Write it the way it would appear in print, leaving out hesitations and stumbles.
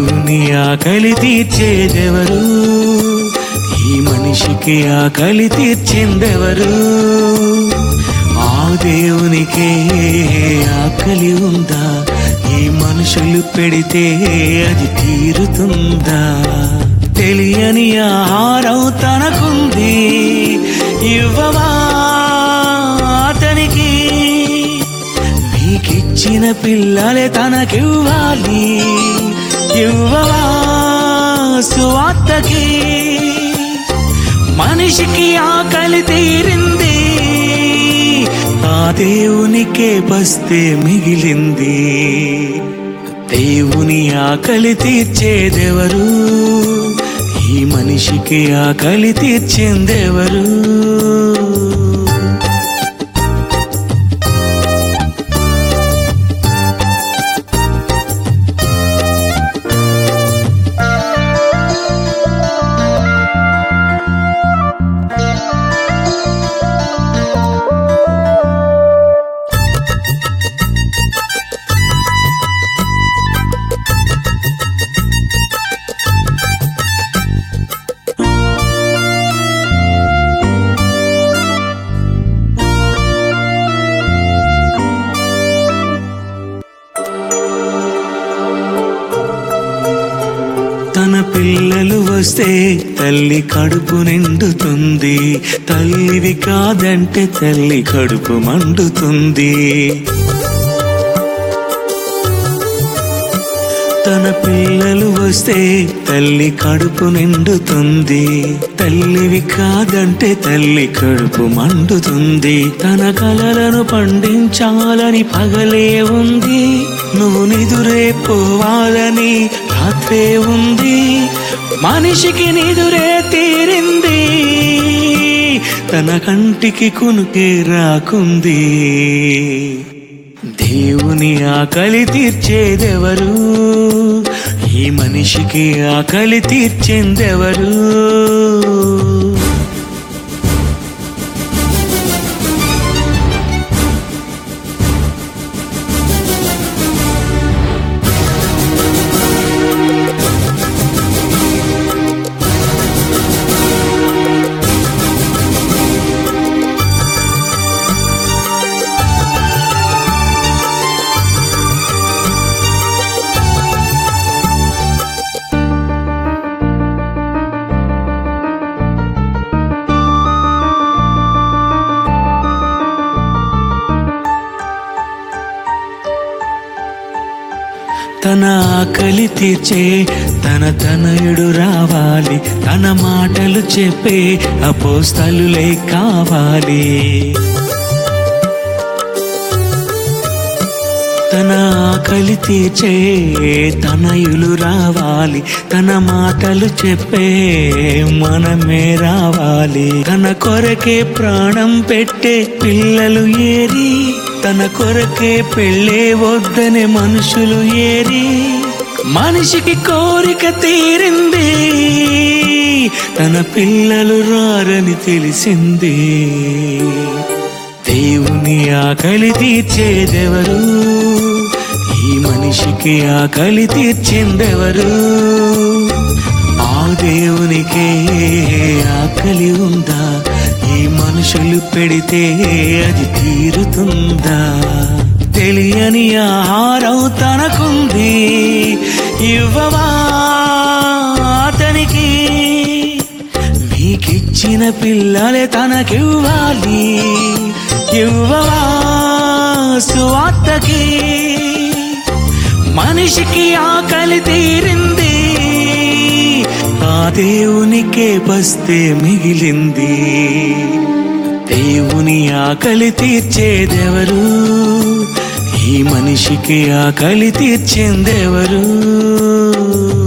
దేవుని ఆకలి తీర్చేదెవరు? ఈ మనిషికి ఆకలి తీర్చిందెవరు? ఆ దేవునికే ఆకలి ఉందా? ఈ మనుషులు పెడితే అది తీరుతుందా? తెలియని ఆహారం తనకుంది, ఇవ్వవా అతనికి? నీకిచ్చిన పిల్లలే తనకివ్వాలి, ఇవ్వవా సువార్తకి? మనిషికి ఆకలి తీరింది, ఆ దేవునికే బస్తే మిగిలింది. దేవుని ఆకలి తీర్చేదెవరు? ఈ మనిషికి ఆకలి తీర్చిందెవరు? తన పిల్లలు వస్తే తల్లి కడుపు నిండుతుంది, తల్లివి కాదంటే తల్లి కడుపు మండుతుంది. తన పిల్లలు వస్తే తల్లి కడుపు నిండుతుంది, తల్లివి కాదంటే తల్లి కడుపు మండుతుంది. తన కలలను పండించాలని పగలే ఉంది, నువ్వు నిదురే పోవాలని రాత్రే ఉంది. మనిషికి నిదురే తీరింది, తన కంటికి కునుకే రాకుంది. దేవుని ఆకలి తీర్చేదెవరు? ఈ మనిషికి ఆకలి తీర్చిందెవరు? తన ఆకలి తీర్చే తన తనయుడు రావాలి, తన మాటలు చెప్పే అపోస్తలులే కావాలి. తన ఆకలి తీర్చే తనయులు రావాలి, తన మాటలు చెప్పే మనమే రావాలి. తన కొరకే ప్రాణం పెట్టే పిల్లలు ఏరి, తన కొరకే పెళ్ళే వద్దనే మనుషులు ఏరి. మనిషికి కోరిక తీరింది, తన పిల్లలు రారని తెలిసింది. దేవుని ఆకలి తీర్చేదెవరు? ఈ మనిషికి ఆకలి తీర్చిందెవరు? ఆ దేవునికే ఆకలి ఉందా? ఈ మనుషులు పెడితే అది తీరుతుందా? తెలియని ఆహారం తనకుంది, ఇవ్వవా అతనికి? నీకిచ్చిన పిల్లలే తనకివ్వాలి, ఇవ్వవా సువార్తకి? మనిషికి ఆకలి తీరింది, ఆ దేవునికే బస్తే మిగిలింది. దేవుని ఆకలి తీర్చేదెవరు? ఈ మనిషికి ఆకలి తీర్చిందెవరు?